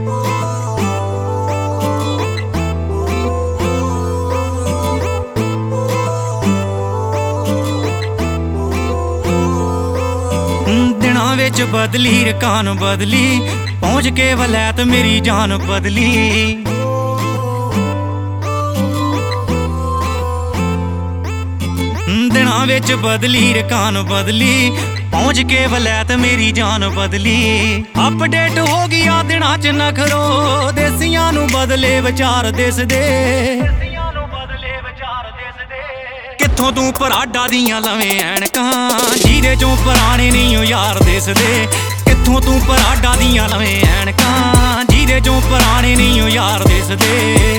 दिनां विच बदली रकान बदली, पहुंच के वलैत मेरी जान बदली। दिनां विच बदली रकान बदली, पहुंच के वलैत मेरी जान बदली। अपडेट हो गया दिनां च नखरो, देसियां नू बदले विचार दिस दे। कित्थों तू पराडा दियां लवें ऐनकां, जीरे चों पुराने नहीं ओ यार दिसदे। कित्थों तू पराडा दियां लवें ऐनकां, जीरे चों पुराने नहीं ओ यार दिसदे।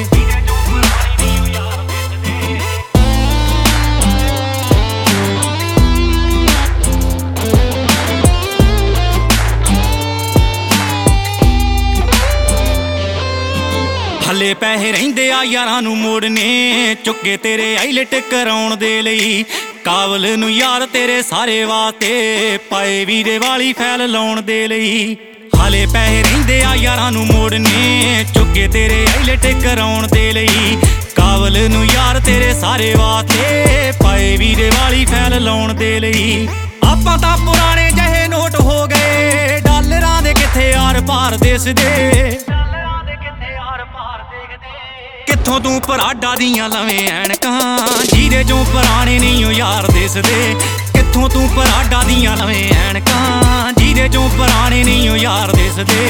हले पैसे रहिंदे आ यारां नू मोड़ने, चुके तेरे आईलेट कराउण दे लई। काबल नू यार तेरे सारे वास्ते, पाए वीरे वाली फैल लाउण दे लई। हले पैसे रहिंदे आ यारां नू मोड़ने, चुके तेरे आईलेट कराउण दे लई। काबल नू यार तेरे सारे वास्ते, पाए वीरे वाली फैल लाउण दे लई। आपां तां पुराने जहे नोट हो गए, डालरां दे कित्थे आर पार दिसदे। कित्थों तू पराडा दियां लवें ऐनकां, जीरे चों पुराने नहीं ओ यार दिसदे। कित्थों तू पराडा दियां लवें ऐनकां, जीरे चों पुराने नहीं ओ यार दिसदे।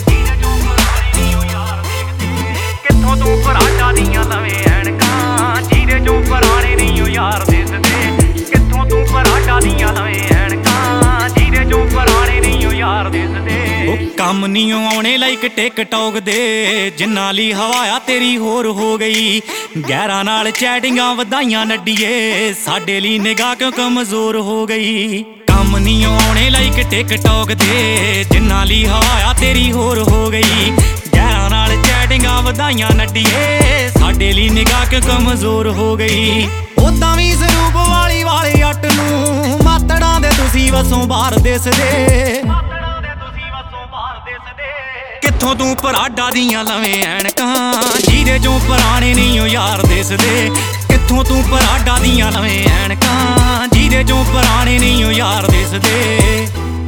कित्थों तू पराडा दियां लवें ऐनकां, जीरे चों पुराने नहीं ओ यार दिसदे। कित्थों तू पराडा दियां लवें ऐनकां, जीरे चों पुराने नहीं ओ यार दिसदे। कम नहीं आने लाइक टिकटॉक दे, जिन्ना ली हवाया तेरी होर हो गई। गैरां नाल चैटिंगां वधाइयां नड्डीए, साडे ली निगाह क्यों कमजोर हो गई। कम नहीं आने लाइक टिकटॉक दे, जिन्ना ली हवाया तेरी होर हो गई। गैरां नाल चैटिंगां वधाइयां नड्डीए, साडे ली निगाह क्यों कमजोर हो गई। उदां वी सरूप वाली वाले अट नूं, मातड़ां दे तुसीं वसों बाहर दिसदे। कित्थों तू पराडा दियां लवें ऐनकां, जीरे चों पुराने नहीं ओ यार दिसदे। कित्थों तू पराडा दियां लवें ऐनकां, जीरे चों पुराने नहीं ओ यार दिसदे।